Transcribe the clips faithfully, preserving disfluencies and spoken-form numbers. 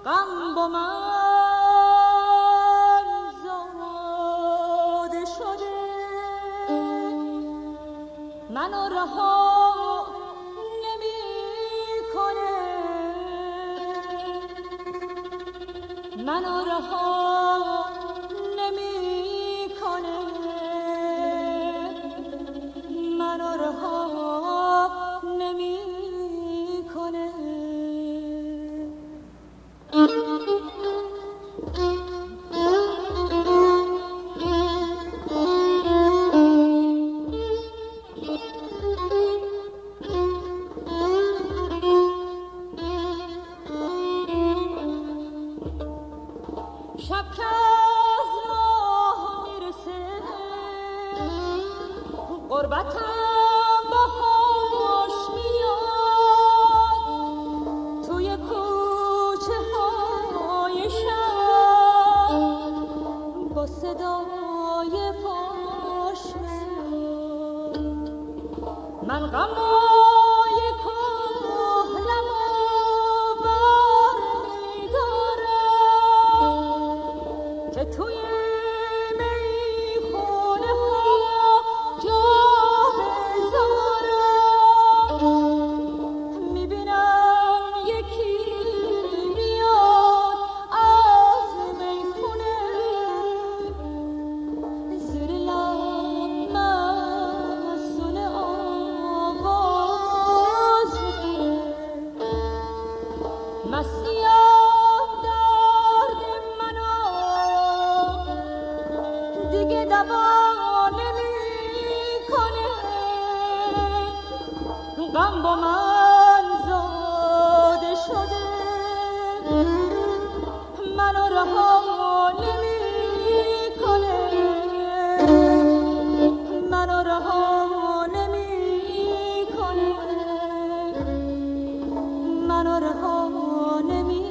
غم با من زاده شده، منو رها نمیکنه، منو رها نمیکنه، منو رها نمیکنه. شب که از راه میرسه غربتم باهاش میاد، توی کوچه های شب با صدای پاش میاد. من غمای کهنمو بر میدارم که توی میخونه ها جا بذارم. میبینم یکی میاد از میخونه، زیر لب مسئول آواز میزنه. مسیحم درد منو دیگه دوا نمیکنه، غم با من زاده شده، منو رها نمیکنه، منو رها نمیکنه، منو رها نمیکنه.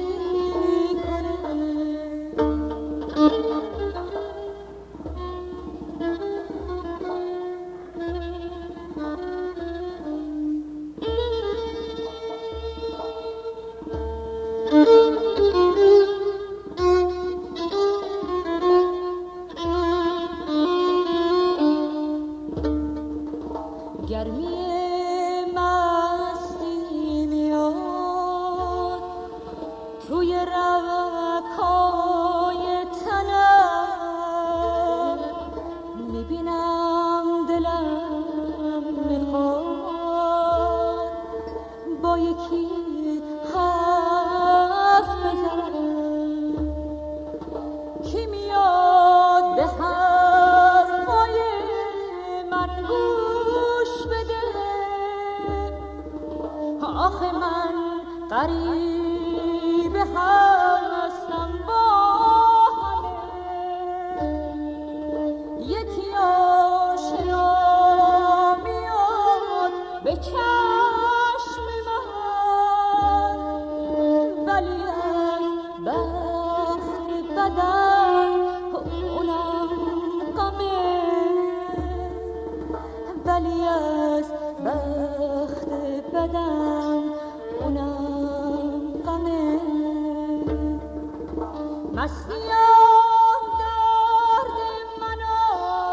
گرمی مستی میاد توی رگ‌های تنم، میبینم دلم میخواد با یکی حرف بزنم. کی میاد به حرفای من گوش بده؟ آخه من غریب هستم با همه، یکی آشنا میاد به چشم من، ولی از بخت بدن اونم غمه، ولی از بخت بدن اونم غمه. مسیحم درد منو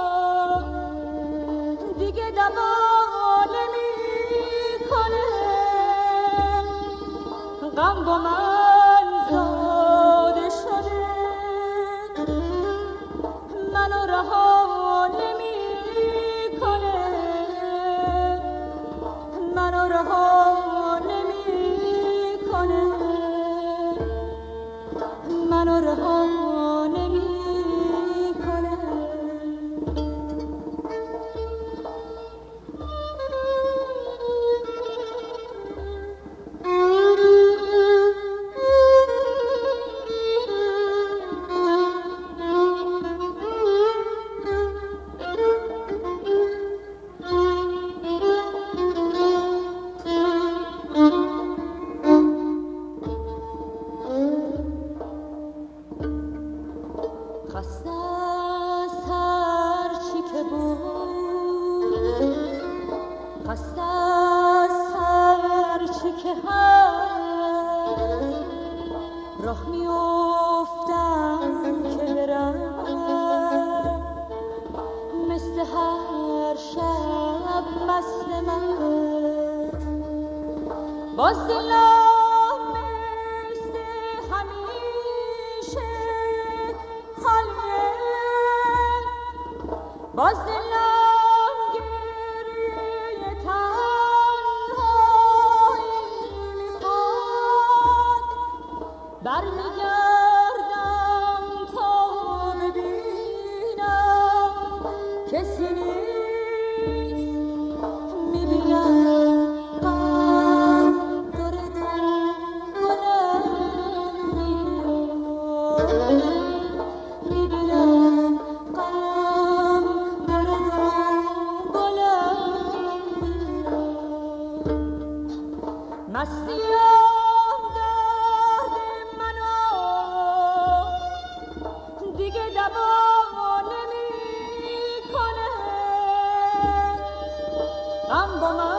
دیگه دوا نمیکنه، غم با من زاده شده، منو رها نمیکنه، منو رها نمیکنه، منو رها نمیکنه. راه میافتم که برم مثل هر شب مست من باز دلم مثل همیشه خالیه باز دلم گریه تنهایی میخواد برمیگردم تا ببینم کسی نیست میبینم غم داره دنبالم میاد میبینم غم داره دنبالم میاد مستیم درد منو دیگه دوا نمیکنه غم با من